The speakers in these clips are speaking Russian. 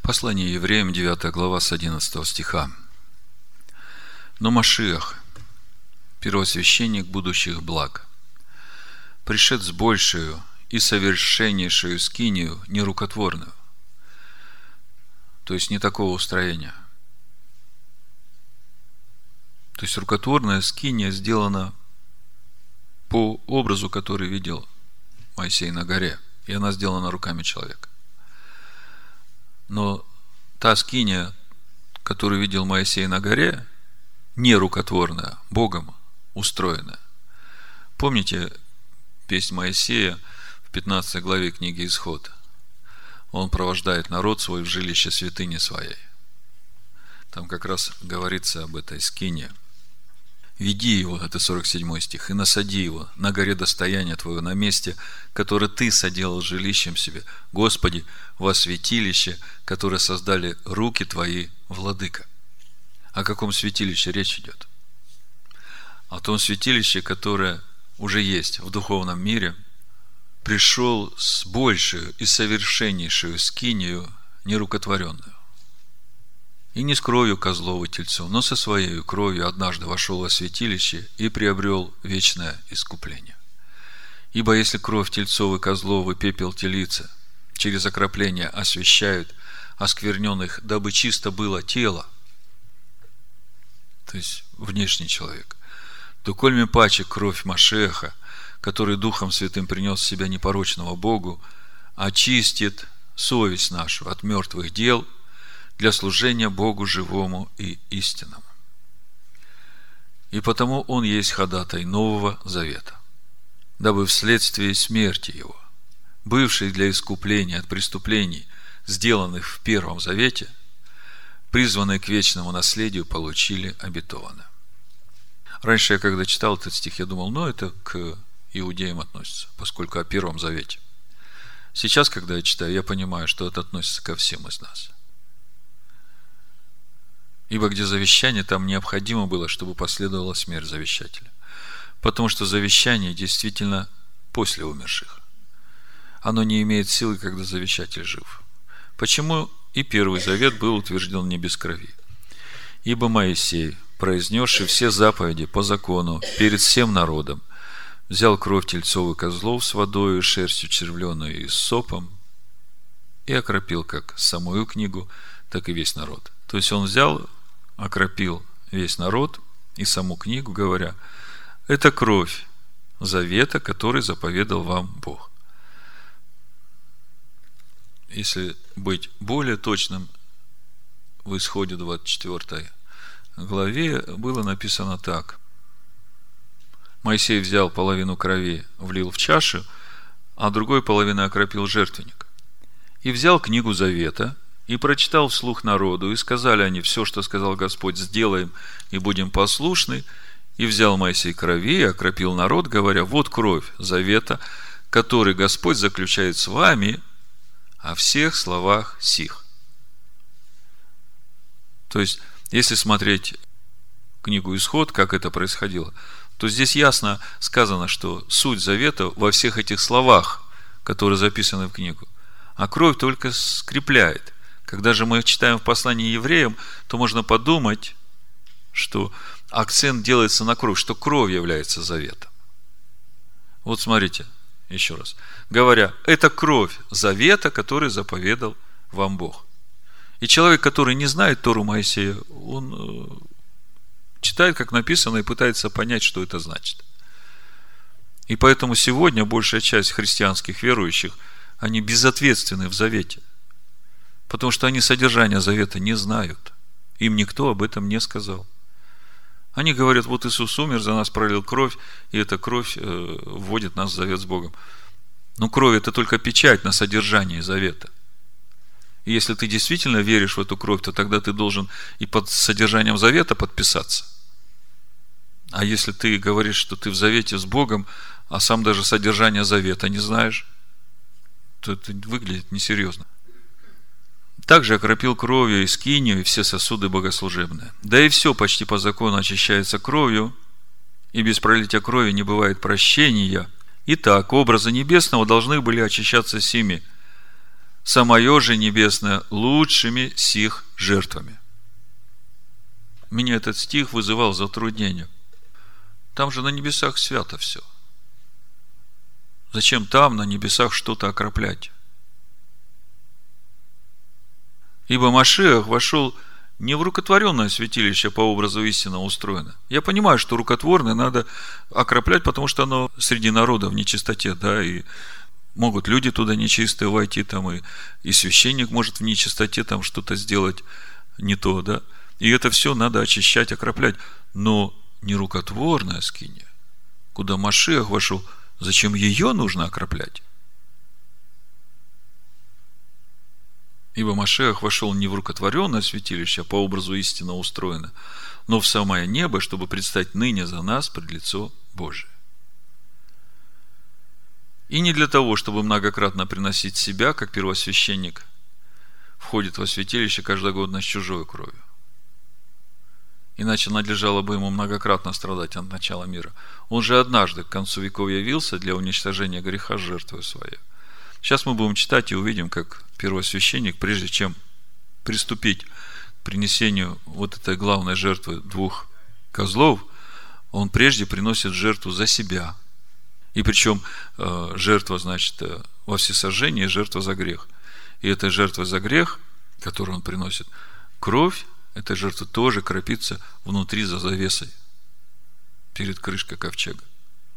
Послание евреям, 9 глава, с 11 стиха. Но Машиах, первосвященник будущих благ, пришед с большую и совершеннейшую скинию нерукотворную, то есть не такого устроения. То есть рукотворная скиния сделана по образу, который видел Моисей на горе, и она сделана руками человека. Но та скиния, которую видел Моисей на горе, не рукотворная, Богом устроенная. Помните песнь Моисея в 15 главе книги Исход? Он провождает народ свой в жилище святыни своей. Там как раз говорится об этой скине. «Веди его», это 47 стих, «и насади его на горе достояния твоего, на месте, которое ты соделал жилищем себе, Господи, во святилище, которое создали руки твои, владыка». О каком святилище речь идет? О том святилище, которое уже есть в духовном мире, пришел с большую и совершеннейшую скинию нерукотворенную. И не с кровью козлов и тельцов, но со своей кровью однажды вошел во святилище и приобрел вечное искупление. Ибо если кровь тельцов и козлов и пепел телицы через окропление освящают оскверненных, дабы чисто было тело, то есть внешний человек, то кольми паче кровь Машеха, который Духом Святым принес себя непорочного Богу, очистит совесть нашу от мертвых дел для служения Богу живому и истинному. И потому Он есть ходатай Нового Завета, дабы вследствие смерти Его, бывшей для искупления от преступлений, сделанных в Первом Завете, призванные к вечному наследию, получили обетованное. Раньше я, когда читал этот стих, я думал, это к иудеям относится, поскольку о Первом Завете. Сейчас, когда я читаю, я понимаю, что это относится ко всем из нас. Ибо где завещание, там необходимо было, чтобы последовала смерть завещателя. Потому что завещание действительно после умерших. Оно не имеет силы, когда завещатель жив. Почему и Первый Завет был утвержден не без крови? Ибо Моисей, произнесший все заповеди по закону перед всем народом, взял кровь тельцов и козлов с водою, шерстью червленой и сопом и окропил как самую книгу, так и весь народ. То есть он взял, окропил весь народ и саму книгу, говоря: это кровь завета, который заповедал вам Бог. Если быть более точным, в Исходе 24 главе было написано так: Моисей взял половину крови, влил в чашу, а другой половиной окропил жертвенник. И взял книгу завета и прочитал вслух народу, и сказали они: все, что сказал Господь, сделаем и будем послушны. И взял Моисей крови и окропил народ, говоря: вот кровь завета, который Господь заключает с вами о всех словах сих. То есть, если смотреть книгу Исход, как это происходило, то здесь ясно сказано, что суть завета во всех этих словах, которые записаны в книгу, а кровь только скрепляет. Когда же мы читаем в послании евреям, то можно подумать, что акцент делается на кровь, что кровь является заветом. Вот смотрите, еще раз. Говоря, это кровь завета, который заповедал вам Бог. И человек, который не знает Тору Моисея, он читает, как написано, и пытается понять, что это значит. И поэтому сегодня большая часть христианских верующих, они безответственны в завете. Потому что они содержание завета не знают. Им никто об этом не сказал. Они говорят: вот Иисус умер, за нас пролил кровь, и эта кровь вводит нас в завет с Богом. Но кровь – это только печать на содержание завета. И если ты действительно веришь в эту кровь, то тогда ты должен и под содержанием завета подписаться. А если ты говоришь, что ты в завете с Богом, а сам даже содержание завета не знаешь, то это выглядит несерьезно. Также окропил кровью и скинию, и все сосуды богослужебные. Да и все почти по закону очищается кровью, и без пролития крови не бывает прощения. Итак, образы небесного должны были очищаться сими. самое же небесное лучшими сих жертвами. Меня этот стих вызывал затруднение. Там же на небесах свято все. Зачем там на небесах что-то окроплять? Ибо Машиах вошел не в рукотворенное святилище по образу истинно устроено. Я понимаю, что рукотворное надо окроплять, потому что оно среди народа в нечистоте, да, и могут люди туда нечистые войти, там, и священник может в нечистоте там что-то сделать не то, да. И это все надо очищать, окроплять. Но не рукотворная скиния, куда Машиах вошел, зачем ее нужно окроплять? Ибо Машиах вошел не в рукотворенное святилище, а по образу истинно устроено, но в самое небо, чтобы предстать ныне за нас пред лицо Божие. И не для того, чтобы многократно приносить себя, как первосвященник входит во святилище каждогодно с чужой кровью. Иначе надлежало бы ему многократно страдать от начала мира. Он же однажды к концу веков явился для уничтожения греха жертвой своей. Сейчас мы будем читать и увидим, как первосвященник, прежде чем приступить к принесению вот этой главной жертвы 2 козлов, он прежде приносит жертву за себя. И причем жертва, значит, во всесожжении, жертва за грех. И эта жертва за грех, которую он приносит, кровь этой жертвы тоже кропится внутри за завесой, перед крышкой ковчега.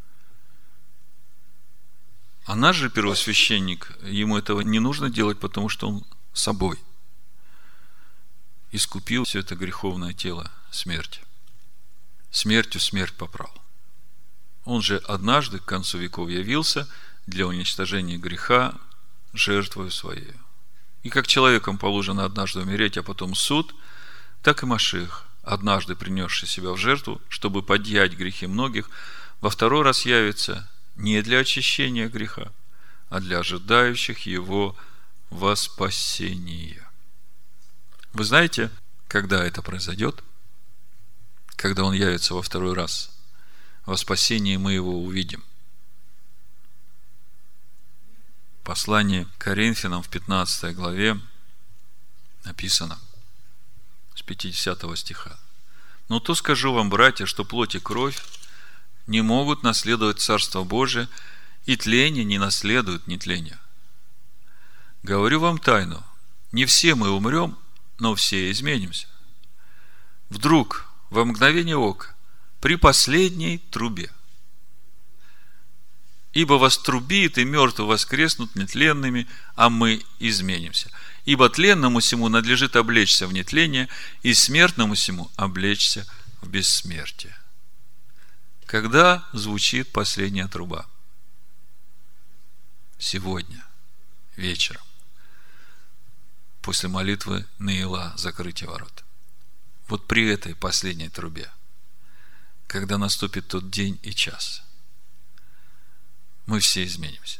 А наш же первосвященник, ему этого не нужно делать, потому что он собой искупил все это греховное тело смерти. Смертью смерть попрал. Он же однажды к концу веков явился для уничтожения греха жертвою своей. И как человеком положено однажды умереть, а потом суд, так и Машиах, однажды принесший себя в жертву, чтобы подъять грехи многих, во второй раз явится не для очищения греха, а для ожидающих его во спасение. Вы знаете, когда это произойдет? Когда он явится во второй раз. Во спасении мы его увидим. Послание к Коринфянам в 15 главе написано с 50 стиха. «Но то скажу вам, братья, что плоть и кровь не могут наследовать Царство Божие, и тление не наследует нетления. Говорю вам тайну, не все мы умрем, но все изменимся. Вдруг, во мгновение ока, при последней трубе. Ибо вострубит, и мертвые воскреснут нетленными, а мы изменимся. Ибо тленному сему надлежит облечься в нетление, и смертному сему облечься в бессмертие». Когда звучит последняя труба? Сегодня, вечером, после молитвы Наила, закрытия ворот. Вот при этой последней трубе, когда наступит тот день и час, мы все изменимся.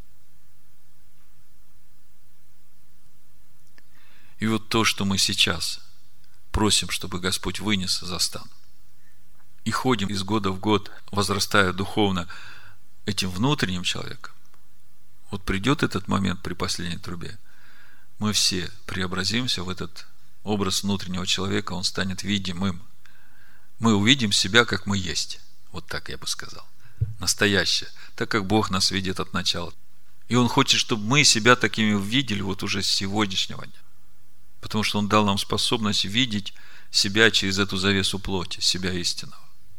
И вот то, что мы сейчас просим, чтобы Господь вынес за стан, и ходим из года в год, возрастая духовно этим внутренним человеком, вот придет этот момент при последней трубе, мы все преобразимся в этот образ внутреннего человека, он станет видимым. Мы увидим себя, как мы есть. Вот так я бы сказал. Настоящее. Так как Бог нас видит от начала. И Он хочет, чтобы мы себя такими увидели вот уже с сегодняшнего дня. Потому что Он дал нам способность видеть себя через эту завесу плоти, себя истинного.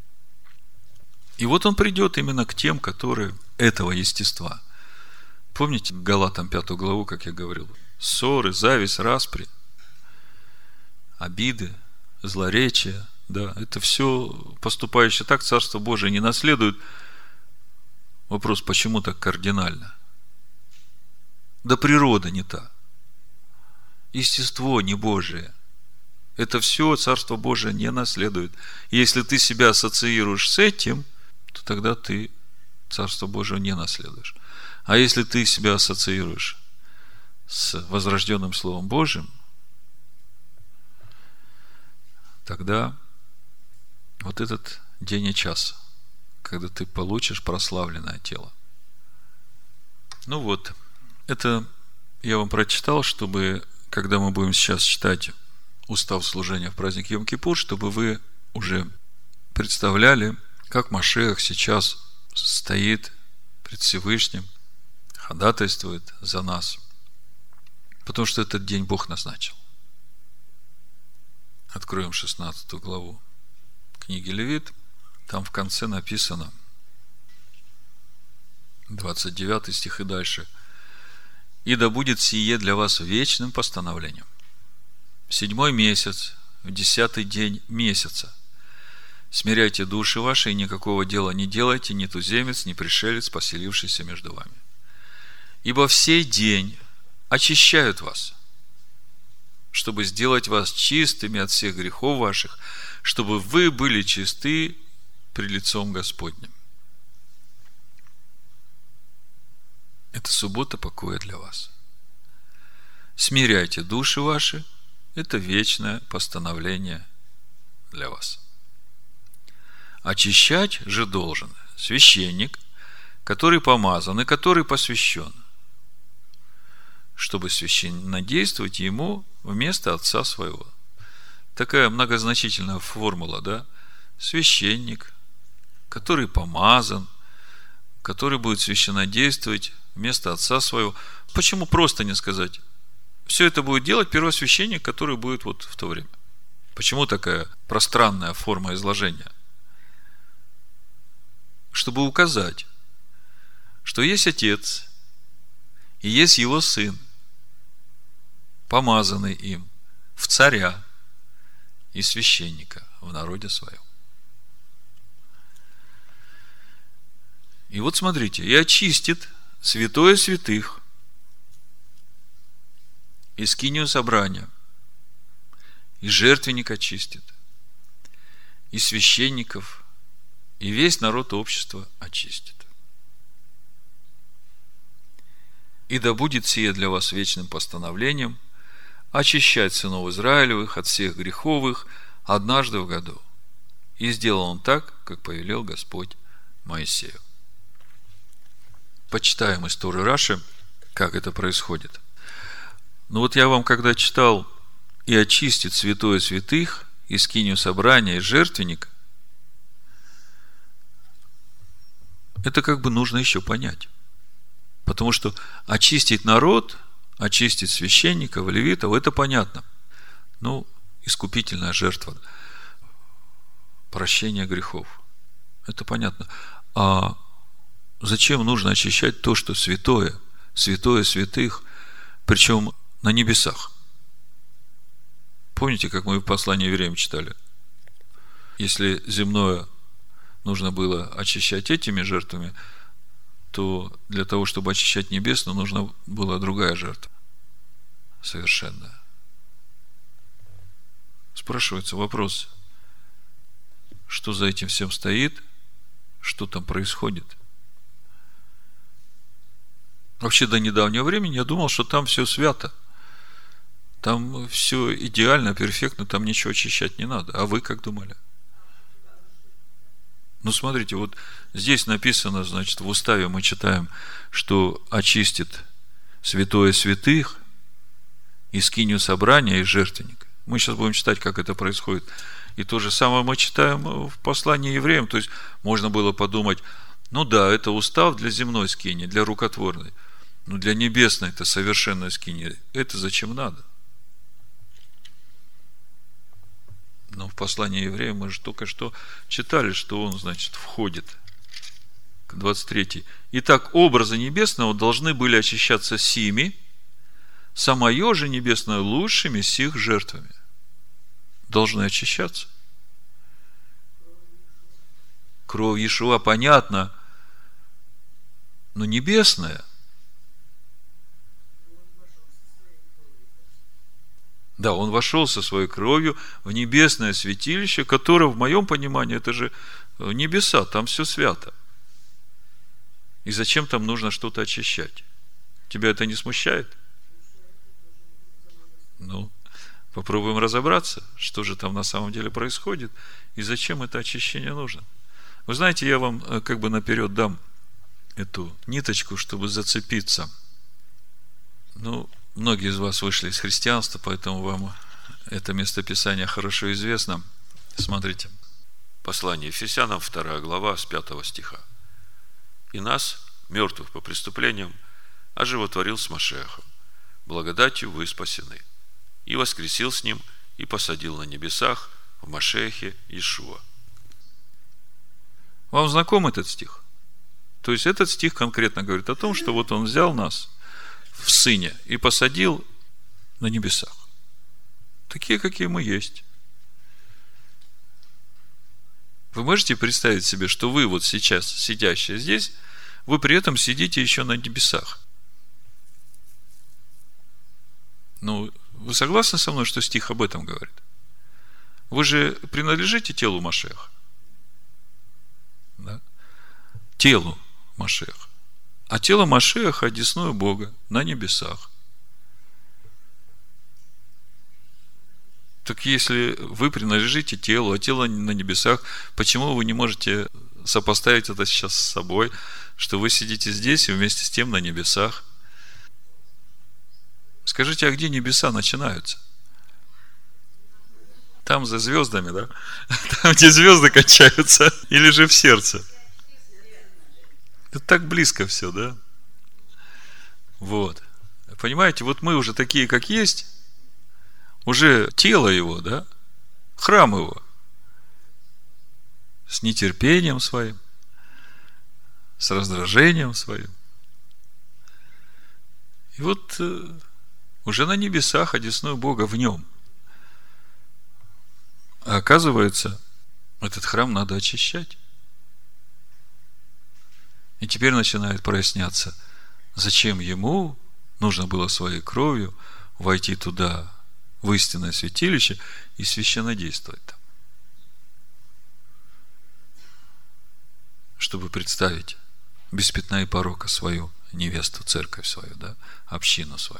И вот Он придет именно к тем, которые этого естества. Помните Галатам 5 главу, как я говорил? Ссоры, зависть, распри, обиды, злоречия. Да, это все поступающее так, Царство Божие не наследует. Вопрос, почему так кардинально? Да природа не та. Естество не Божие. Это все Царство Божие не наследует. И если ты себя ассоциируешь с этим, то тогда ты Царство Божие не наследуешь. А если ты себя ассоциируешь с возрожденным Словом Божьим, тогда вот этот день и час, когда ты получишь прославленное тело. Ну вот, это я вам прочитал, чтобы, когда мы будем сейчас читать устав служения в праздник Йом-Кипур, чтобы вы уже представляли, как Машиах сейчас стоит пред Всевышним, ходатайствует за нас. Потому что этот день Бог назначил. Откроем 16 главу книги Левит. Там в конце написано, 29 стих и дальше. «И да будет сие для вас вечным постановлением. В 7-й месяц, в 10-й день месяца смиряйте души ваши, и никакого дела не делайте, ни туземец, ни пришелец, поселившийся между вами. Ибо в сей день очищают вас, чтобы сделать вас чистыми от всех грехов ваших, чтобы вы были чисты пред лицом Господним». Это суббота покоя для вас. Смиряйте души ваши. Это вечное постановление для вас. Очищать же должен священник, который помазан и который посвящен, чтобы священнодействовать ему вместо отца своего. Такая многозначительная формула, да? Священник, который помазан, который будет священнодействовать вместо отца своего. Почему просто не сказать? Все это будет делать первосвященник, который будет вот в то время. Почему такая пространная форма изложения? Чтобы указать, что есть отец и есть его сын, помазанный им в царя и священника в народе своем. И вот смотрите, и очистит святое святых и скинию собрания, и жертвенник очистит, и священников, и весь народ общества очистит. И да будет сие для вас вечным постановлением очищать сынов Израилевых от всех греховых однажды в году. И сделал он так, как повелел Господь Моисею. Почитаем из Торы Раши, как это происходит. Ну вот я вам, когда читал «и очистит святое святых, и скинию собрания, и жертвенник», это как бы нужно еще понять. Потому что очистить народ, очистить священников, левитов, это понятно. Ну, искупительная жертва, прощение грехов. Это понятно. А зачем нужно очищать то, что святое, святое святых, причем на небесах? Помните, как мы в послании Евреям читали? Если земное нужно было очищать этими жертвами, то для того, чтобы очищать небесную, нужна была другая жертва. Совершенная. Спрашивается вопрос, что за этим всем стоит, что там происходит. Вообще, до недавнего времени я думал, что там все свято. Там все идеально, перфектно, там ничего очищать не надо. А вы как думали? Ну, смотрите, вот здесь написано, значит, в уставе мы читаем, что очистит святое святых и скинию собрания и жертвенник. Мы сейчас будем читать, как это происходит. И то же самое мы читаем в послании Евреям. То есть, можно было подумать, ну да, это устав для земной скинии, для рукотворной. Но для небесной это совершенная скиния. Это зачем надо? Но в послании Евреям мы же только что читали, что он, значит, входит. 23. Итак, образы небесного должны были очищаться сими, самое же небесное лучшими сих жертвами. Должны очищаться. Кровь Иешуа, понятно, но небесная. Да, он вошел со своей кровью в небесное святилище, которое, в моем понимании, это же небеса, там все свято. И зачем там нужно что-то очищать? Тебя это не смущает? Ну, попробуем разобраться, что же там на самом деле происходит и зачем это очищение нужно. Вы знаете, я вам как бы наперед дам эту ниточку, чтобы зацепиться. Ну, Многие из вас вышли из христианства, поэтому вам это местописание хорошо известно. Смотрите. Послание Ефесянам, 2 глава, с 5 стиха. «И нас, мертвых по преступлениям, оживотворил с Машиахом. Благодатью вы спасены. И воскресил с ним, и посадил на небесах в Машиахе Иешуа». Вам знаком этот стих? То есть этот стих конкретно говорит о том, что вот он взял нас в Сыне и посадил на небесах. Такие, какие мы есть. Вы можете представить себе, что вы вот сейчас, сидящие здесь, вы при этом сидите еще на небесах? Ну, вы согласны со мной, что стих об этом говорит? Вы же принадлежите телу Машиаха. Да? Телу Машиаха. А тело Машиаха одесную Бога на небесах. Так если вы принадлежите телу, а тело на небесах, почему вы не можете сопоставить это сейчас с собой, что вы сидите здесь и вместе с тем на небесах? Скажите, а где небеса начинаются? Там за звездами, да? Там, где звезды кончаются, или же в сердце? Это так близко все, да? Вот. Понимаете, вот мы уже такие, как есть, уже тело его, да? Храм его. С нетерпением своим, с раздражением своим. И вот уже на небесах одесную Бога в нем. А оказывается, этот храм надо очищать. И теперь начинает проясняться, зачем ему нужно было своей кровью войти туда, в истинное святилище, и священнодействовать там. Чтобы представить без пятна и порока свою невесту, церковь свою, да, общину свою.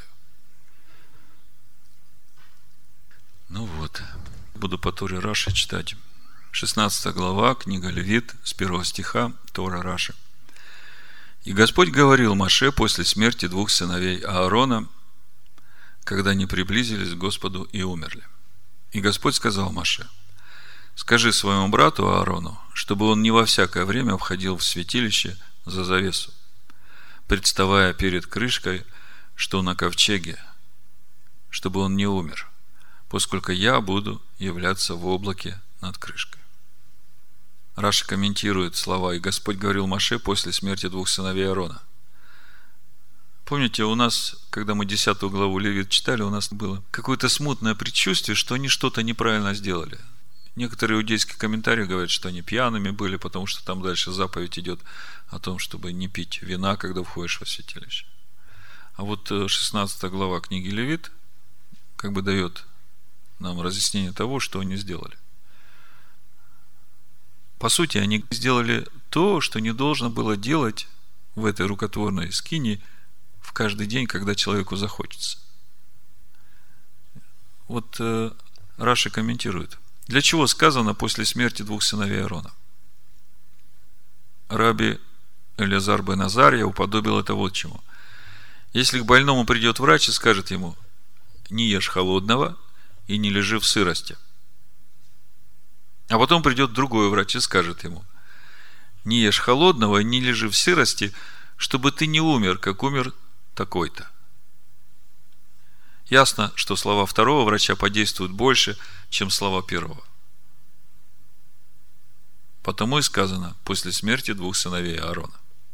Ну вот, буду по Торе Раши читать. 16 глава, книга Левит, с 1 стиха, Тора Раши. «И Господь говорил Моше после смерти 2 сыновей Аарона, когда они приблизились к Господу и умерли. И Господь сказал Моше: скажи своему брату Аарону, чтобы он не во всякое время входил в святилище за завесу, представая перед крышкой, что на ковчеге, чтобы он не умер, поскольку я буду являться в облаке над крышкой». Раши комментирует слова: «И Господь говорил Моше после смерти 2 сыновей Аарона». Помните, у нас, когда мы 10 главу Левит читали, у нас было какое-то смутное предчувствие, что они что-то неправильно сделали. Некоторые иудейские комментарии говорят, что они пьяными были, потому что там дальше заповедь идет о том, чтобы не пить вина, когда входишь во святилище. А вот 16 глава книги Левит как бы дает нам разъяснение того, что они сделали. По сути, они сделали то, что не должно было делать в этой рукотворной скинии в каждый день, когда человеку захочется. Вот Раши комментирует. Для чего сказано после смерти 2 сыновей Аарона? Раби Элиазар бен Азарья уподобил это вот чему. Если к больному придет врач и скажет ему: не ешь холодного и не лежи в сырости. А потом придет другой врач и скажет ему: не ешь холодного и не лежи в сырости, чтобы ты не умер, как умер такой-то. Ясно, что слова второго врача подействуют больше, чем слова первого. Потому и сказано: после смерти 2 сыновей Аарона.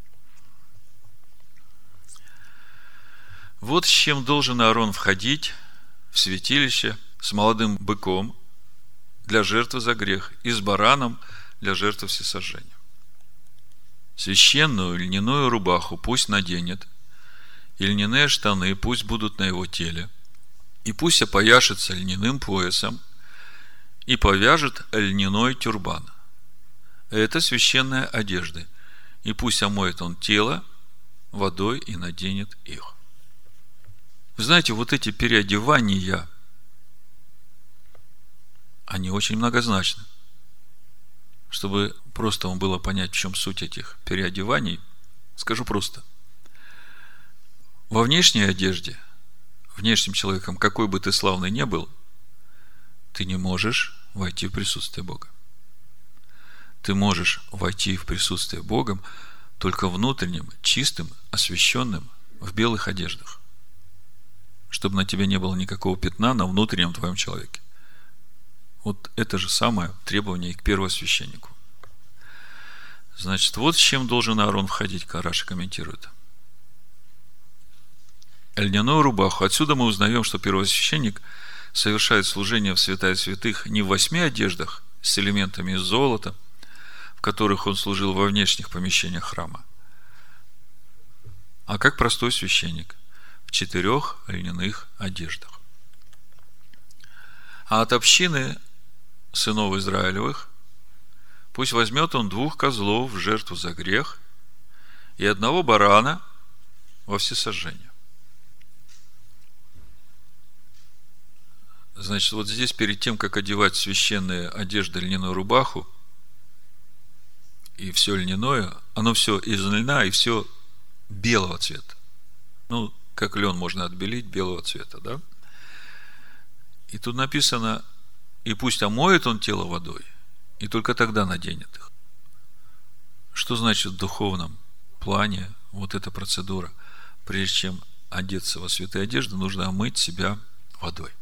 Вот с чем должен Аарон входить в святилище: с молодым быком для жертвы за грех и с бараном для жертвы всесожжения. Священную льняную рубаху пусть наденет, и льняные штаны пусть будут на его теле, и пусть опояшется льняным поясом и повяжет льняной тюрбан. Это священная одежда, и пусть омоет он тело водой и наденет их. Вы знаете, вот эти переодевания, они очень многозначны. Чтобы просто вам было понять, в чем суть этих переодеваний, скажу просто. Во внешней одежде внешним человеком, какой бы ты славный ни был, ты не можешь войти в присутствие Бога. Ты можешь войти в присутствие Бога только внутренним, чистым, освященным, в белых одеждах, чтобы на тебе не было никакого пятна на внутреннем твоем человеке. Вот это же самое требование к первосвященнику. Значит, вот с чем должен Аарон входить, как Раши комментирует. Льняную рубаху. Отсюда мы узнаем, что первосвященник совершает служение в святая святых не в 8 одеждах с элементами из золота, в которых он служил во внешних помещениях храма, а как простой священник в 4 льняных одеждах. А от общины сынов Израилевых пусть возьмет он 2 козлов в жертву за грех и 1 барана во всесожжение. Значит, вот здесь перед тем, как одевать священные одежды, льняную рубаху и все льняное, оно все из льна и все белого цвета. Ну, как лен можно отбелить, белого цвета, да? И тут написано: и пусть омоет он тело водой, и только тогда наденет их. Что значит в духовном плане вот эта процедура? Прежде чем одеться во святые одежды, нужно омыть себя водой.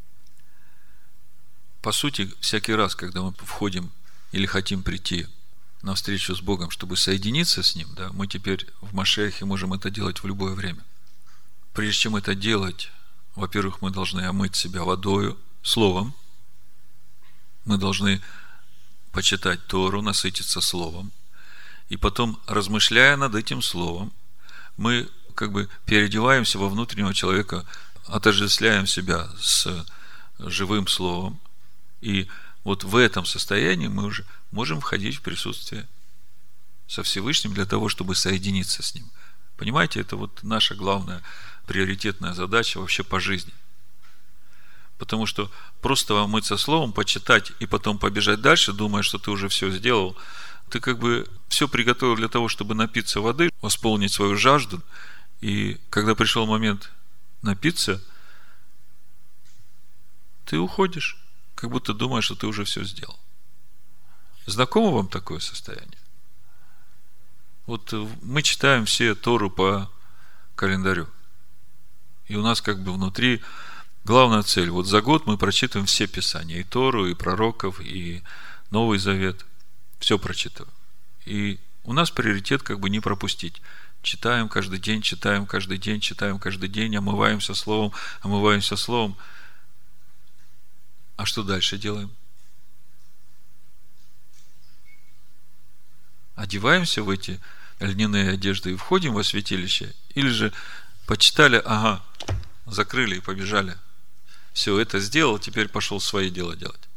По сути, всякий раз, когда мы входим или хотим прийти на встречу с Богом, чтобы соединиться с Ним, да, мы теперь в Машиахе можем это делать в любое время. Прежде чем это делать, во-первых, мы должны омыть себя водою, словом. Мы должны почитать Тору, насытиться словом. И потом, размышляя над этим словом, мы как бы переодеваемся во внутреннего человека, отождествляем себя с живым словом. И вот в этом состоянии мы уже можем входить в присутствие со Всевышним для того, чтобы соединиться с Ним. Понимаете, это вот наша главная приоритетная задача вообще по жизни. Потому что просто омыться словом, почитать и потом побежать дальше, думая, что ты уже все сделал, ты как бы все приготовил для того, чтобы напиться воды, восполнить свою жажду. И когда пришел момент напиться, ты уходишь, как будто думаешь, что ты уже все сделал. Знакомо вам такое состояние? Вот мы читаем все Тору по календарю. И у нас как бы внутри главная цель. Вот за год мы прочитываем все Писания. И Тору, и пророков, и Новый Завет. Все прочитываем. И у нас приоритет как бы не пропустить. Читаем каждый день, читаем каждый день, читаем каждый день, омываемся словом. А что дальше делаем? Одеваемся в эти льняные одежды и входим во святилище? Или же почитали, закрыли и побежали? Все это сделал, теперь пошел свои дела делать.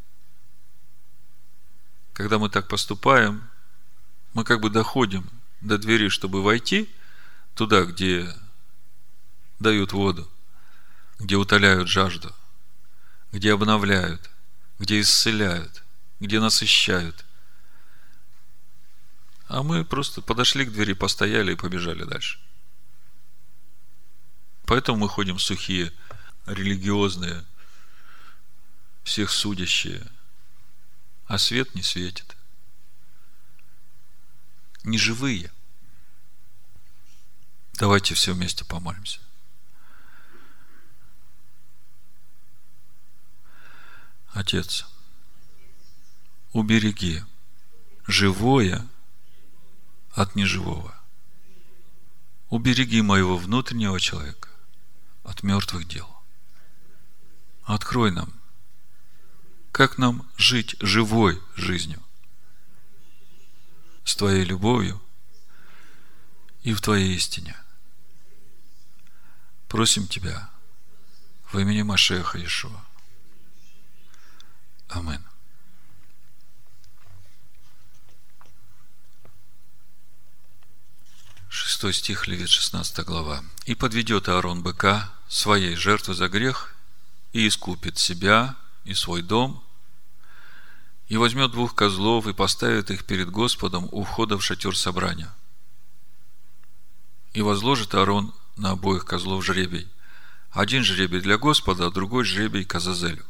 Когда мы так поступаем, мы как бы доходим до двери, чтобы войти туда, где дают воду, где утоляют жажду, где обновляют, где исцеляют, где насыщают. А мы просто подошли к двери, постояли и побежали дальше. Поэтому мы ходим сухие, религиозные, всех судящие, а свет не светит. Неживые. Давайте все вместе помолимся. Отец, убереги живое от неживого. Убереги моего внутреннего человека от мертвых дел. Открой нам, как нам жить живой жизнью с Твоей любовью и в Твоей истине. Просим Тебя во имени Машиаха Иешуа. Амин. Шестой стих, Левит, 16 глава. «И подведет Аарон быка своей жертвы за грех, и искупит себя и свой дом, и возьмет 2 козлов, и поставит их перед Господом у входа в шатер собрания. И возложит Аарон на обоих козлов жребий, Один жребий для Господа, а другой жребий к Азазелю.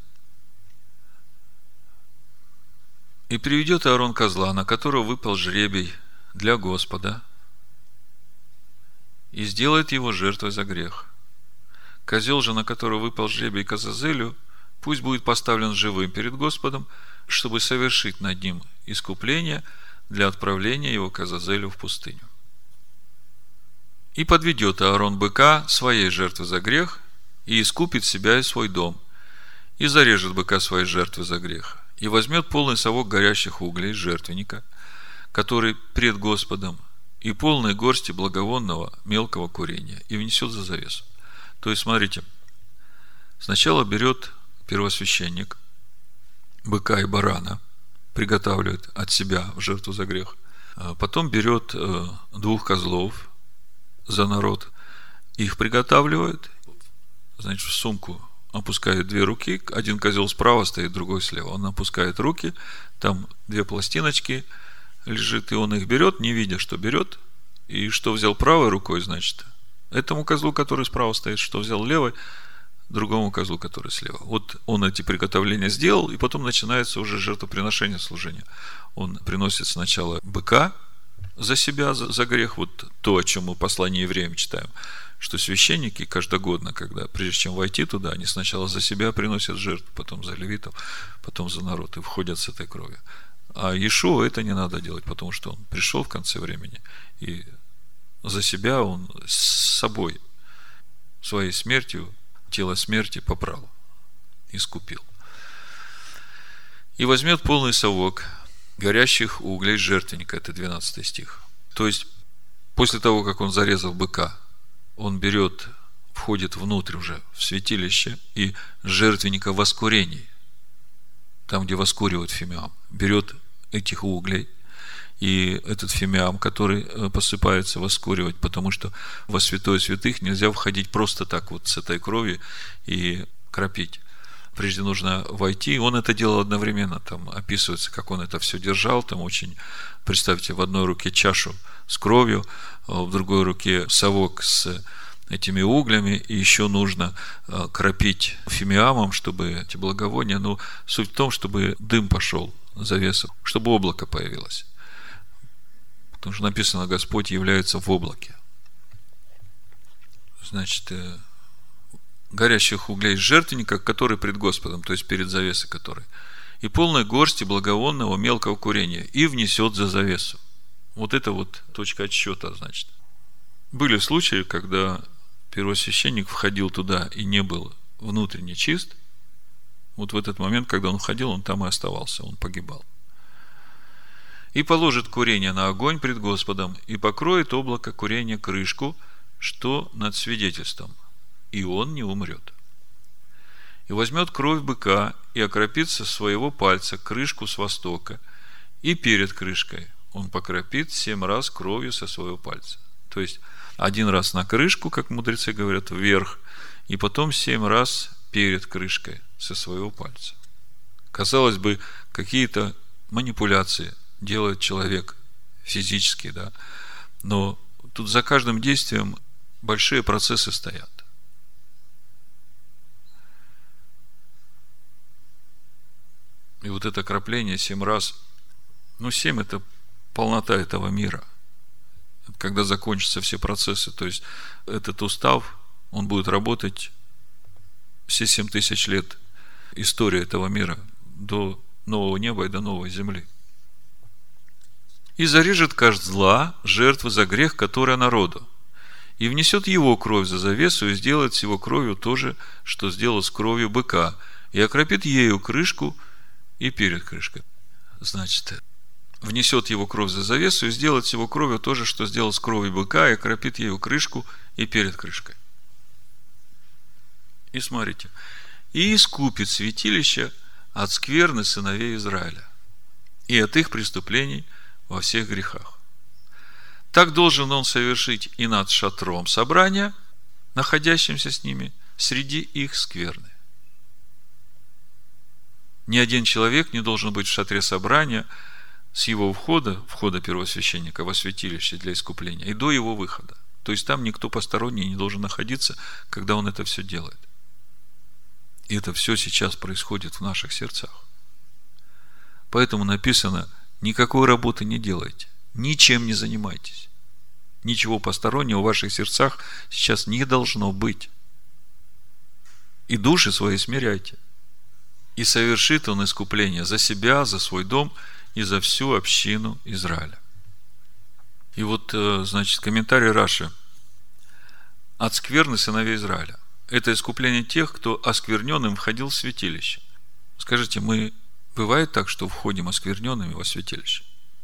И приведет Аарон козла, на которого выпал жребий для Господа, и сделает его жертвой за грех. Козел же, на которого выпал жребий к Азазелю, пусть будет поставлен живым перед Господом, чтобы совершить над ним искупление для отправления его к Азазелю в пустыню. И подведет Аарон быка своей жертвы за грех, и искупит себя и свой дом, и зарежет быка своей жертвы за грех, и возьмет полный совок горящих углей жертвенника, который пред Господом, и полные горсти благовонного мелкого курения, и внесет за завесу. То есть, смотрите, сначала берет первосвященник быка и барана, приготавливает от себя в жертву за грех, потом берет 2 козлов за народ, их приготавливает, значит, в сумку опускает 2 руки, один козел справа стоит, другой слева. Он опускает руки, там 2 пластиночки лежит, и он их берет, не видя, что берет, и что взял правой рукой, значит, этому козлу, который справа стоит, что взял левой, другому козлу, который слева. Вот он эти приготовления сделал, и потом начинается уже жертвоприношение, служения. Он приносит сначала быка за себя, за грех, вот то, о чем мы в послании евреям читаем, что священники каждогодно, когда, прежде чем войти туда, они сначала за себя приносят жертву, потом за левитов, потом за народ, и входят с этой кровью. А Иешуа это не надо делать, потому что он пришел в конце времени, и за себя он с собой, своей смертью, тело смерти поправил, искупил. И возьмет полный совок горящих углей жертвенника, это 12 стих. То есть, после того, как он зарезал быка, он берет, входит внутрь уже в святилище, и жертвенника воскурений, там, где воскуривают фимиам, берет этих углей, и этот фимиам, который посыпается, воскуривать, потому что во святое святых нельзя входить просто так вот с этой кровью и кропить. Прежде нужно войти, он это делал одновременно, там описывается, как он это все держал, там очень, представьте, в одной руке чашу с кровью, в другой руке совок с этими углями, и еще нужно кропить фимиамом, чтобы эти благовония, суть в том, чтобы дым пошел, завеса, чтобы облако появилось. Потому что написано, Господь является в облаке. Значит, горящих углей жертвенника, который пред Господом, то есть перед завесой который, и полной горсти благовонного мелкого курения, и внесет за завесу. Вот это вот точка отсчета, значит. Были случаи, когда первосвященник входил туда и не был внутренне чист. Вот в этот момент, когда он входил, он там и оставался, он погибал. И положит курение на огонь пред Господом, и покроет облако курения крышку, что над свидетельством, и он не умрет. И возьмет кровь быка, и окропит со своего пальца крышку с востока, и перед крышкой он покропит 7 раз кровью со своего пальца. То есть, 1 раз на крышку, как мудрецы говорят, вверх, и потом 7 раз перед крышкой со своего пальца. Казалось бы, какие-то манипуляции делает человек физически, да, но тут за каждым действием большие процессы стоят. И вот это окропление 7 раз, 7 это полнота этого мира. Когда закончатся все процессы, то есть этот устав, он будет работать все 7000 лет истории этого мира до нового неба и до новой земли. И зарежет козла жертвы за грех, которая народу, и внесет его кровь за завесу, и сделает с его кровью то же, что сделал с кровью быка, и окропит ею крышку и перед крышкой. Значит, внесет его кровь за завесу, и сделает с его кровью то же, что сделал с кровью быка, и окропит ею крышку и перед крышкой. И смотрите, и искупит святилище от скверны сыновей Израиля и от их преступлений во всех грехах. Так должен он совершить и над шатром собрания, находящимся с ними, среди их скверны. Ни один человек не должен быть в шатре собрания с его входа первосвященника во святилище для искупления, и до его выхода. То То есть там никто посторонний не должен находиться, когда он это все делает. И это все сейчас происходит в наших сердцах. Поэтому написано: никакой работы не делайте, ничем не занимайтесь. Ничего постороннего в ваших сердцах сейчас не должно быть. И души свои смиряйте. И совершит он искупление за себя, за свой дом и за всю общину Израиля. И вот, значит, комментарий Раши. От скверны сыновей Израиля. Это искупление тех, кто оскверненным входил в святилище. Скажите, бывает так, что входим оскверненными во святилище?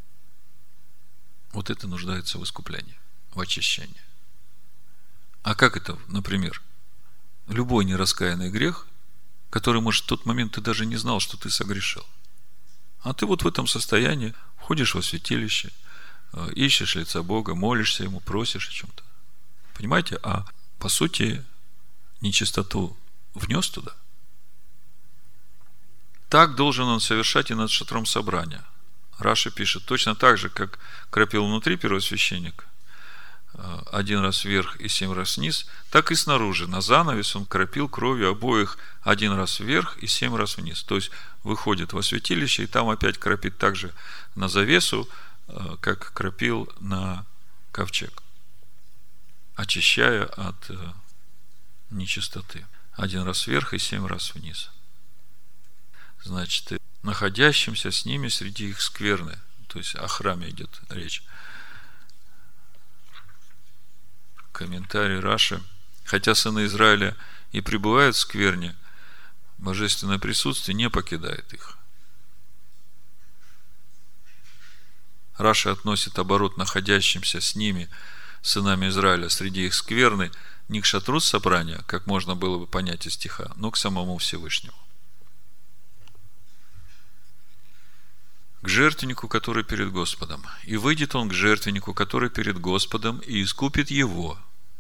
Вот это нуждается в искуплении, в очищении. А как это, например, любой нераскаянный грех, который, может, в тот момент ты даже не знал, что ты согрешил. А ты вот в этом состоянии входишь во святилище, ищешь лица Бога, молишься Ему, просишь о чем-то. Понимаете? А по сути, нечистоту внес туда. Так должен он совершать и над шатром собрания. Раши пишет: точно так же, как кропил внутри первосвященник 1 раз вверх и 7 раз вниз, так и снаружи. На занавес он кропил кровью обоих 1 раз вверх и 7 раз вниз. То есть выходит во святилище и там опять кропит так же на завесу, как кропил на ковчег, очищая от нечистоты. 1 раз вверх и 7 раз вниз. Значит, находящимся с ними среди их скверны. То есть о храме идет речь. Комментарий Раши. Хотя сыны Израиля и пребывают в скверне, божественное присутствие не покидает их. Раши относит оборот находящимся с ними, сынами Израиля, среди их скверны, не к шатру собрания, как можно было бы понять из стиха, но к самому Всевышнему. К жертвеннику, который перед Господом. И выйдет он к жертвеннику, который перед Господом, и искупит его.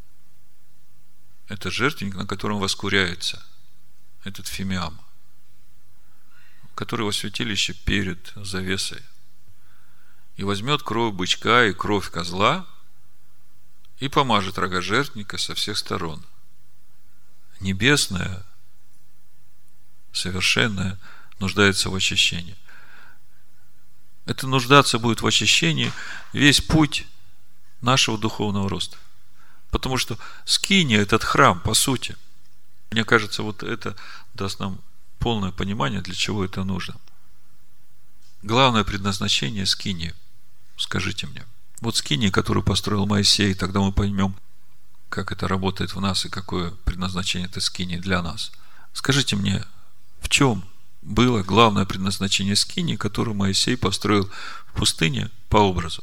Это жертвенник, на котором воскуряется этот фимиам, который во святилище перед завесой. И возьмет кровь бычка и кровь козла, и помажет рога жертвенника со всех сторон. Небесное, совершенное, нуждается в очищении. Это нуждаться будет в очищении весь путь нашего духовного роста. Потому что скиния, этот храм, по сути, мне кажется, вот это даст нам полное понимание, для чего это нужно. Главное предназначение скинии, скажите мне. Вот скиния, которую построил Моисей, тогда мы поймем, как это работает в нас и какое предназначение этой скинии для нас. Скажите мне, в чем было главное предназначение скинии, которую Моисей построил в пустыне по образу?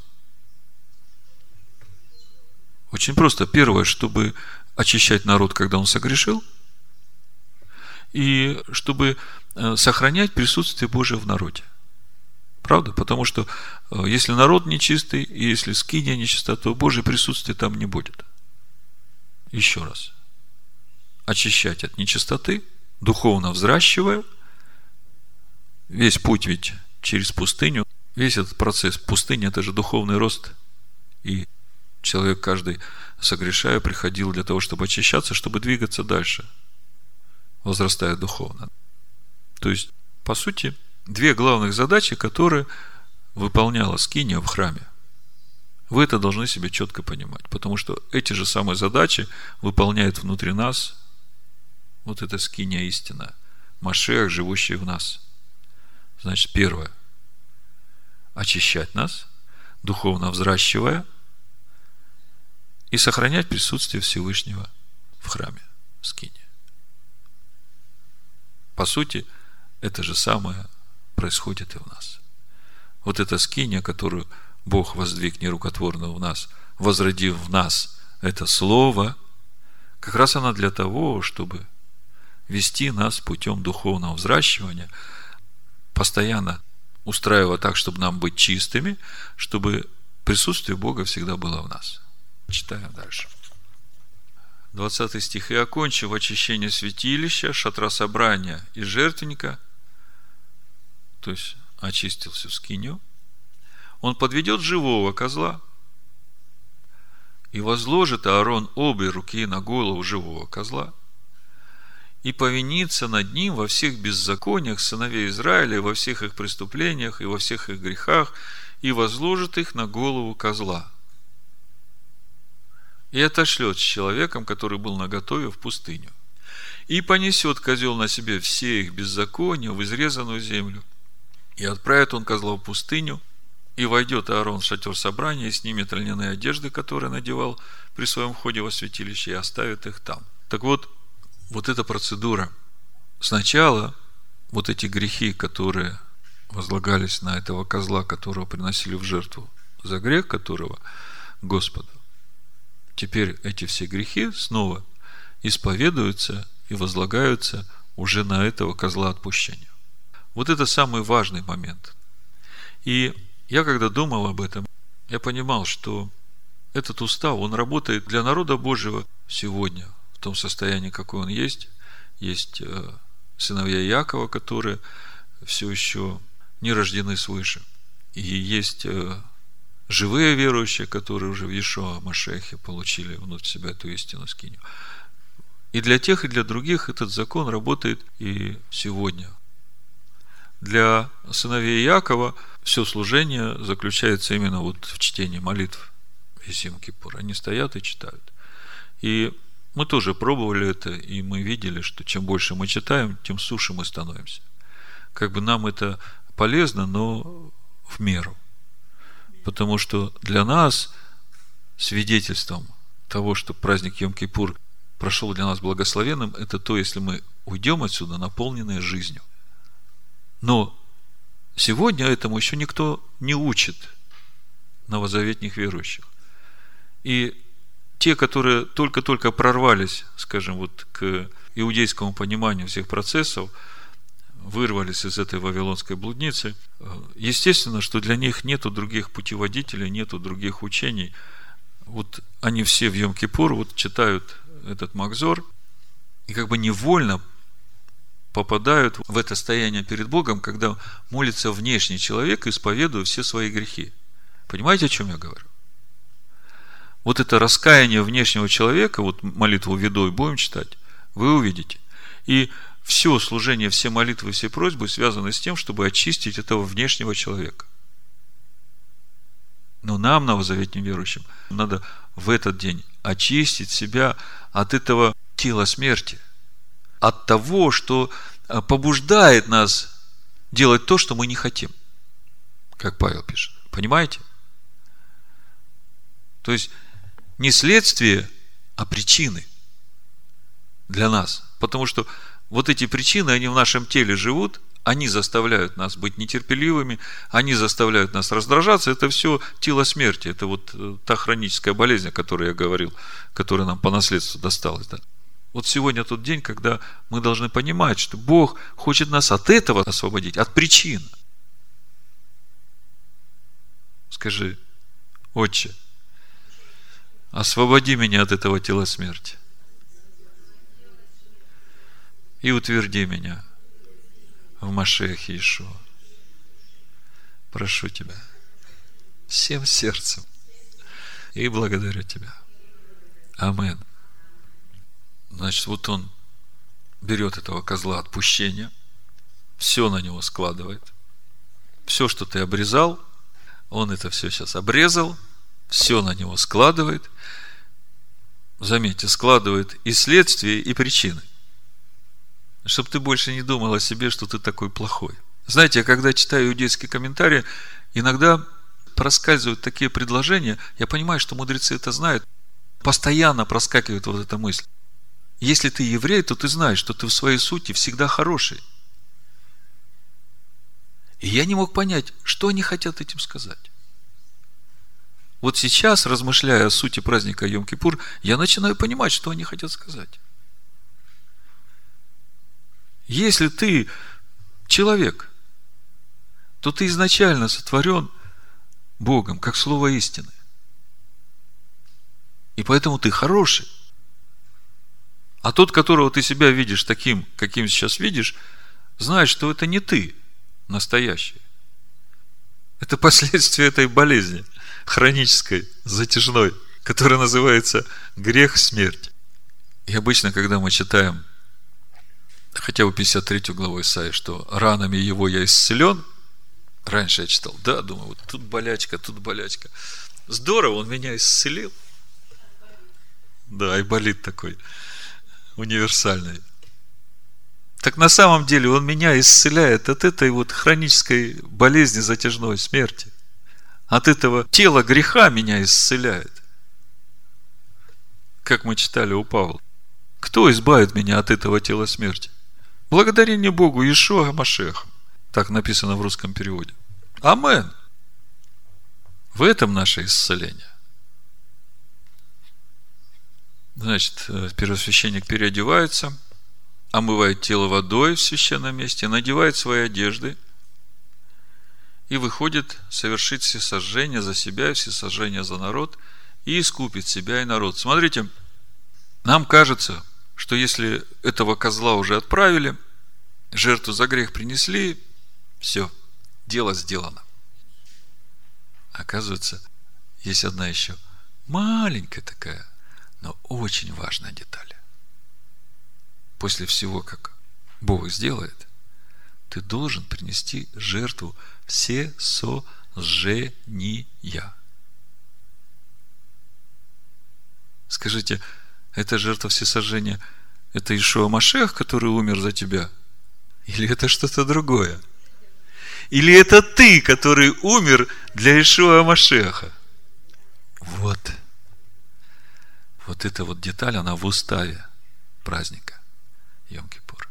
Очень просто. Первое, чтобы очищать народ, когда он согрешил, и чтобы сохранять присутствие Божие в народе. Правда? Потому что если народ нечистый, и если скиния нечиста, то Божье присутствие там не будет. Еще раз. Очищать от нечистоты, духовно взращивая. Весь путь ведь через пустыню, весь этот процесс пустыни, это же духовный рост. И человек каждый, согрешая, приходил для того, чтобы очищаться, чтобы двигаться дальше, возрастая духовно. То есть, по сути, две главных задачи, которые выполняла скиния в храме. Вы это должны себе четко понимать, потому что эти же самые задачи выполняет внутри нас вот эта скиния истина, Машиах, живущий в нас. Значит, первое – очищать нас, духовно взращивая, и сохранять присутствие Всевышнего в храме, скинии. По сути, это же самое происходит и в нас. Вот эта скиния, которую Бог воздвиг нерукотворно в нас, возродив в нас это слово, как раз она для того, чтобы вести нас путем духовного взращивания, постоянно устраивая так, чтобы нам быть чистыми, чтобы присутствие Бога всегда было в нас. Читаем дальше. 20 стих. «И окончив очищение святилища, шатра собрания и жертвенника», то есть очистил всю скинию, он подведет живого козла И возложит Аарон обе руки на голову живого козла, и повинится над ним во всех беззакониях сыновей Израиля, и во всех их преступлениях, и во всех их грехах, и возложит их на голову козла. И отошлет с человеком, который был наготове, в пустыню. И понесет козел на себе все их беззакония в изрезанную землю. И отправит он козла в пустыню, и войдет Аарон в шатер собрания, и снимет льняные одежды, которые надевал при своем входе во святилище, и оставит их там. Так вот эта процедура. Сначала вот эти грехи, которые возлагались на этого козла, которого приносили в жертву, за грех которого Господу, теперь эти все грехи снова исповедуются и возлагаются уже на этого козла отпущения. Вот это самый важный момент. И я, когда думал об этом, я понимал, что этот устав, он работает для народа Божьего сегодня, в том состоянии, какой он есть. Есть сыновья Иакова, которые все еще не рождены свыше. И есть живые верующие, которые уже в Иешуа Машиахе получили внутрь себя эту истину скинию. И для тех, и для других этот закон работает и сегодня. Для сыновей Иакова все служение заключается именно вот в чтении молитв весь Йом-Кипур. Они стоят и читают. И мы тоже пробовали это, и мы видели, что чем больше мы читаем, тем суше мы становимся. Как бы нам это полезно, но в меру. Потому что для нас свидетельством того, что праздник Йом-Кипур прошел для нас благословенным, это то, если мы уйдем отсюда наполненные жизнью. Но сегодня этому еще никто не учит новозаветних верующих. И те, которые только-только прорвались, скажем, вот к иудейскому пониманию всех процессов, вырвались из этой вавилонской блудницы, естественно, что для них нету других путеводителей, нету других учений. Вот они все в Йом-Кипур вот читают этот Махзор и как бы невольно попадают в это состояние перед Богом, когда молится внешний человек, исповедуя все свои грехи. Понимаете, о чем я говорю? Вот это раскаяние внешнего человека, вот молитву ведой будем читать, вы увидите. И все служение, все молитвы, все просьбы связаны с тем, чтобы очистить этого внешнего человека. Но нам, новозаветным верующим, надо в этот день очистить себя от этого тела смерти, от того, что побуждает нас делать то, что мы не хотим, как Павел пишет. Понимаете? То есть не следствие, а причины для нас. Потому что вот эти причины, они в нашем теле живут, они заставляют нас быть нетерпеливыми, они заставляют нас раздражаться. Это все тело смерти. Это вот та хроническая болезнь, о которой я говорил, которая нам по наследству досталась. Да? Вот сегодня тот день, когда мы должны понимать, что Бог хочет нас от этого освободить, от причин. Скажи: Отче, освободи меня от этого тела смерти и утверди меня в Машиахе Иешуа. Прошу Тебя всем сердцем и благодарю Тебя. Амин. Значит, вот он берет этого козла отпущения, все на него складывает, все, что ты обрезал, он это все сейчас обрезал, все на него складывает. Заметьте, складывает и следствия, и причины. Чтобы ты больше не думал о себе, что ты такой плохой. Знаете, я когда читаю иудейские комментарии, иногда проскальзывают такие предложения, я понимаю, что мудрецы это знают, постоянно проскакивает вот эта мысль. Если ты еврей, то ты знаешь, что ты в своей сути всегда хороший. И я не мог понять, что они хотят этим сказать. Вот сейчас, размышляя о сути праздника Йом-Кипур, я начинаю понимать, что они хотят сказать. Если ты человек, то ты изначально сотворен Богом, как слово истины. И поэтому ты хороший. А тот, которого ты себя видишь таким, каким сейчас видишь, знает, что это не ты настоящий. Это последствия этой болезни, хронической, затяжной. которая называется грех, смерть. И обычно, когда мы читаем хотя бы 53 главу Исаии, что ранами его я исцелен, раньше я читал, да, думаю, вот тут болячка. Здорово, он меня исцелил. Да, айболит такой универсальный. Так на самом деле он меня исцеляет от этой вот хронической болезни затяжной смерти. От этого тела греха меня исцеляет. Как мы читали у Павла. Кто избавит меня от этого тела смерти? Благодарение Богу, Иешуа Машиах. Так написано в русском переводе. Амен. В этом наше исцеление. Значит, первосвященник переодевается, омывает тело водой в священном месте, надевает свои одежды и выходит совершить всесожжение за себя и всесожжение за народ и искупит себя и народ. Смотрите, нам кажется, что если этого козла уже отправили, жертву за грех принесли, все, дело сделано. Оказывается, есть одна еще маленькая такая, но очень важная деталь. После всего, как Бог сделает, ты должен принести жертву всесожжения. Скажите, эта жертва всесожжения – это Иешуа Машиах, который умер за тебя? Или это что-то другое? Или это ты, который умер для Иешуа Машиаха? Вот эта вот деталь, она в уставе праздника Йом-Кипур.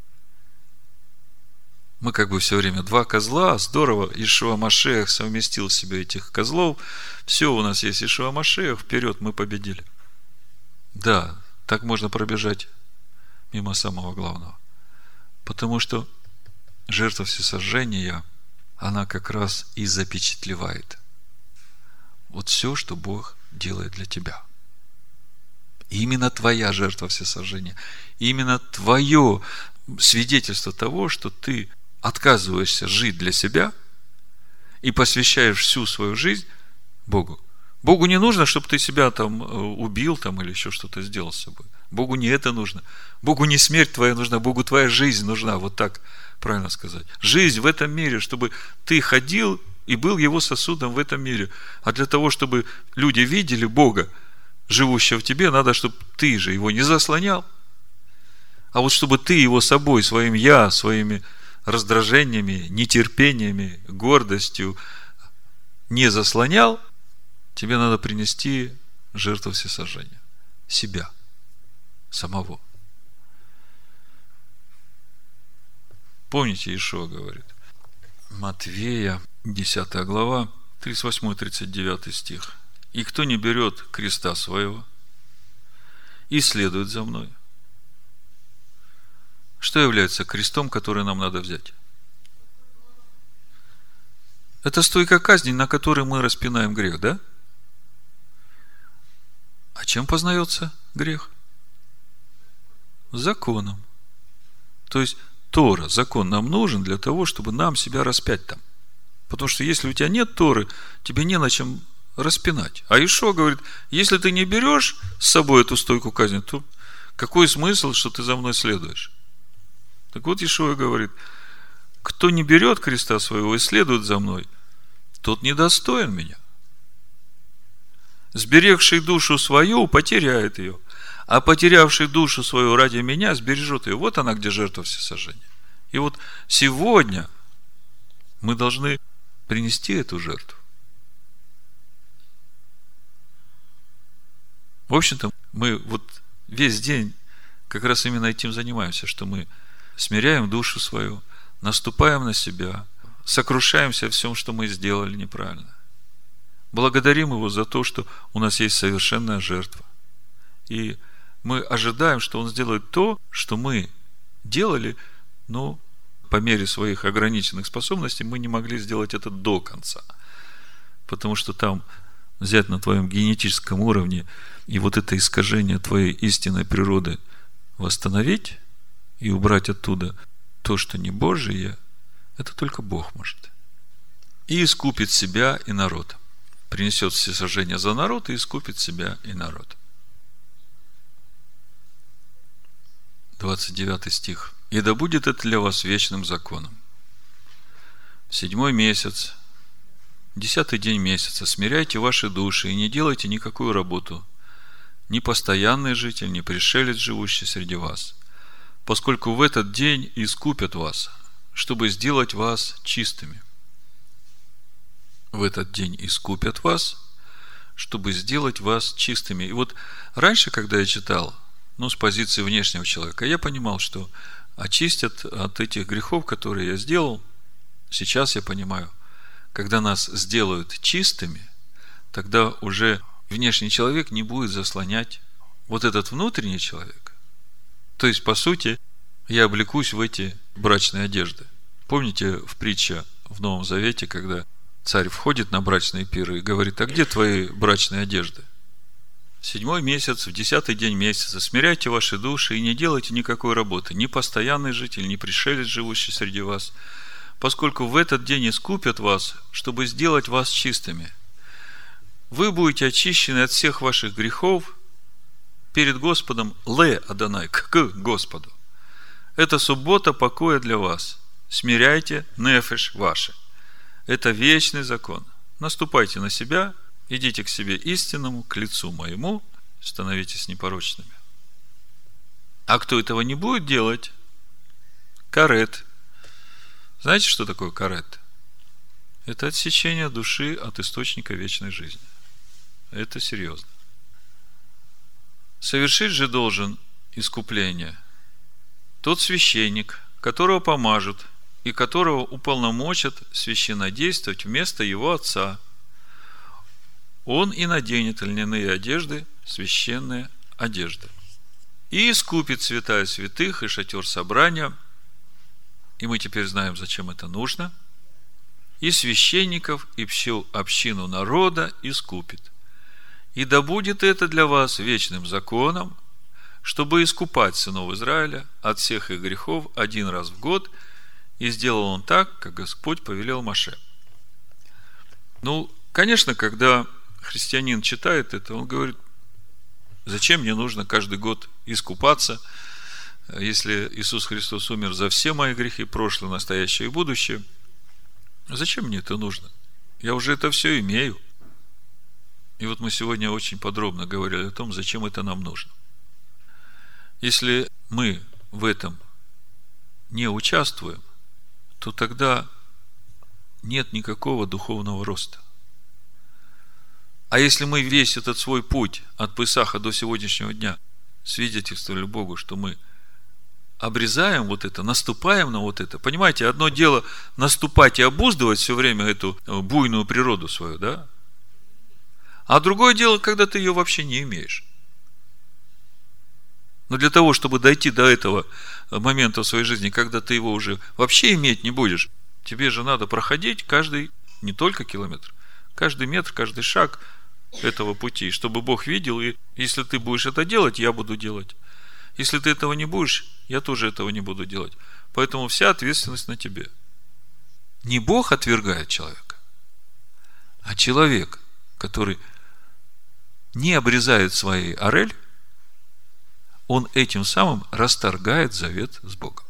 Мы как бы все время два козла, здорово, Иешуа Машиах совместил в себе этих козлов, все, у нас есть Иешуа Машиах, вперед, мы победили. Да, так можно пробежать мимо самого главного. Потому что жертва всесожжения, она как раз и запечатлевает вот все, что Бог делает для тебя. Именно твоя жертва всесожжения, именно твое свидетельство того, что ты отказываешься жить для себя и посвящаешь всю свою жизнь Богу. Богу не нужно, чтобы ты себя там убил там, или еще что-то сделал с собой. Богу не это нужно. Богу не смерть твоя нужна, Богу твоя жизнь нужна. Вот так правильно сказать. Жизнь в этом мире, чтобы ты ходил и был его сосудом в этом мире. А для того, чтобы люди видели Бога, живущего в тебе, надо, чтобы ты же его не заслонял. А вот чтобы ты его собой, своим я, своими раздражениями, нетерпениями, гордостью не заслонял, тебе надо принести жертву всесожжения. Себя. Самого. Помните, Иешуа говорит. Матвея, 10 глава, 38-39 стих. И кто не берет креста своего и следует за мной. Что является крестом, который нам надо взять? Это стойка казни, на которой мы распинаем грех, да? А чем познается грех? Законом. То есть Тора, закон нам нужен для того, чтобы нам себя распять там. Потому что если у тебя нет Торы, тебе не на чем распинать. А Иешуа говорит, если ты не берешь с собой эту стойку казни, то какой смысл, что ты за мной следуешь? Так вот Иешуа говорит, кто не берет креста своего и следует за мной, тот недостоин меня. Сберегший душу свою потеряет ее, а потерявший душу свою ради меня сбережет ее. Вот она, где жертва всесожжения. И вот сегодня мы должны принести эту жертву. В общем-то, мы вот весь день как раз именно этим занимаемся, что мы смиряем душу свою, наступаем на себя, сокрушаемся о всем, что мы сделали неправильно. Благодарим Его за то, что у нас есть совершенная жертва. И мы ожидаем, что Он сделает то, что мы делали, но по мере своих ограниченных способностей мы не могли сделать это до конца. Потому что там взять на твоем генетическом уровне и вот это искажение твоей истинной природы восстановить и убрать оттуда то, что не Божие, это только Бог может. И искупит себя и народ. принесет всесожжение за народ и искупит себя и народ. 29 стих. «И да будет это для вас вечным законом. В 7-й месяц, 10-й день месяца смиряйте ваши души и не делайте никакую работу, ни постоянный житель, ни пришелец, живущий среди вас, поскольку в этот день искупят вас, чтобы сделать вас чистыми». В этот день искупят вас, чтобы сделать вас чистыми. И вот раньше, когда я читал, с позиции внешнего человека, я понимал, что очистят от этих грехов, которые я сделал. Сейчас я понимаю, когда нас сделают чистыми, тогда уже внешний человек не будет заслонять вот этот внутренний человек. То есть, по сути, я облекусь в эти брачные одежды. Помните в притче в Новом Завете, когда царь входит на брачные пиры и говорит: а где твои брачные одежды? В 7-й месяц, в 10-й день месяца смиряйте ваши души и не делайте никакой работы, ни постоянный житель, ни пришелец, живущий среди вас, поскольку в этот день искупят вас, чтобы сделать вас чистыми. Вы будете очищены от всех ваших грехов перед Господом ле Адонай, к Господу. Это суббота покоя для вас. Смиряйте нефеш ваши. Это вечный закон. Наступайте на себя, идите к себе истинному, к лицу моему, становитесь непорочными. А кто этого не будет делать? Карет. Знаете, что такое карет? Это отсечение души от источника вечной жизни. Это серьезно. Совершить же должен искупление тот священник, которого помажут и которого уполномочат священнодействовать вместо его отца. Он и наденет льняные одежды, священные одежды, и искупит святая святых и шатер собрания. И мы теперь знаем, зачем это нужно. И священников, и всю общину народа искупит. И да будет это для вас вечным законом, чтобы искупать сынов Израиля от всех их грехов один раз в год. И сделал он так, как Господь повелел Моше. Конечно, когда христианин читает это, он говорит: зачем мне нужно каждый год искупаться, если Иисус Христос умер за все мои грехи, прошлое, настоящее и будущее? Зачем мне это нужно? Я уже это все имею. И вот мы сегодня очень подробно говорили о том, зачем это нам нужно. Если мы в этом не участвуем, то тогда нет никакого духовного роста. А если мы весь этот свой путь от Песаха до сегодняшнего дня свидетельствовали Богу, что мы обрезаем вот это, наступаем на вот это. Понимаете, одно дело наступать и обуздывать все время эту буйную природу свою, да? А другое дело, когда ты ее вообще не имеешь. Но для того, чтобы дойти до этого момента в своей жизни, когда ты его уже вообще иметь не будешь, тебе же надо проходить каждый, не только километр, каждый метр, каждый шаг этого пути, чтобы Бог видел, и если ты будешь это делать, я буду делать. Если ты этого не будешь, я тоже этого не буду делать. Поэтому вся ответственность на тебе. Не Бог отвергает человека, а человек, который не обрезает своей орель, он этим самым расторгает завет с Богом.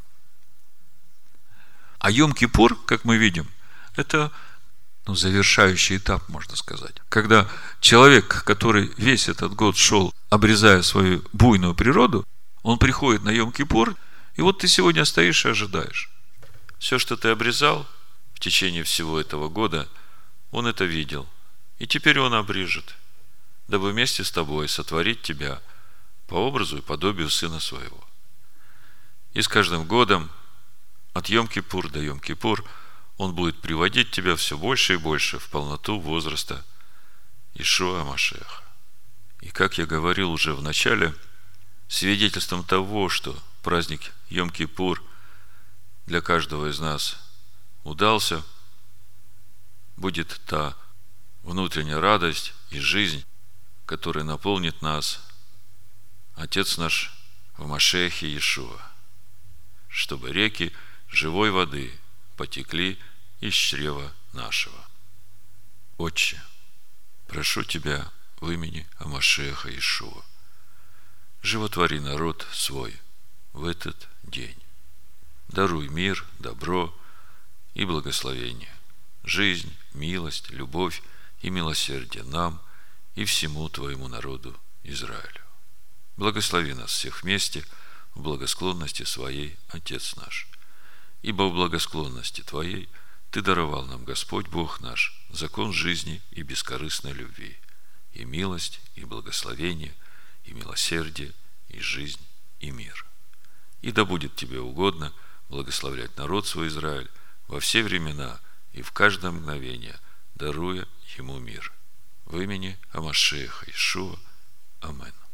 А Йом-Кипур, как мы видим, это завершающий этап, можно сказать. Когда человек, который весь этот год шел, обрезая свою буйную природу, он приходит на Йом-Кипур, и вот ты сегодня стоишь и ожидаешь. Все, что ты обрезал в течение всего этого года, он это видел. И теперь он обрежет, дабы вместе с тобой сотворить тебя по образу и подобию Сына Своего. И с каждым годом от Йом-Кипур до Йом-Кипур он будет приводить тебя все больше и больше в полноту возраста Иешуа Машиаха. И как я говорил уже в начале, свидетельством того, что праздник Йом-Кипур для каждого из нас удался, будет та внутренняя радость и жизнь, которая наполнит нас Отец наш в Машиахе Иешуа, чтобы реки живой воды потекли из чрева нашего. Отче, прошу Тебя в имени Амашеха Иешуа, животвори народ свой в этот день. Даруй мир, добро и благословение, жизнь, милость, любовь и милосердие нам и всему Твоему народу Израилю. Благослови нас всех вместе в благосклонности Своей, Отец наш. Ибо в благосклонности Твоей Ты даровал нам, Господь Бог наш, закон жизни и бескорыстной любви, и милость, и благословение, и милосердие, и жизнь, и мир. И да будет Тебе угодно благословлять народ свой Израиль во все времена и в каждое мгновение, даруя ему мир. В имени Амашеха Иешуа. Амин.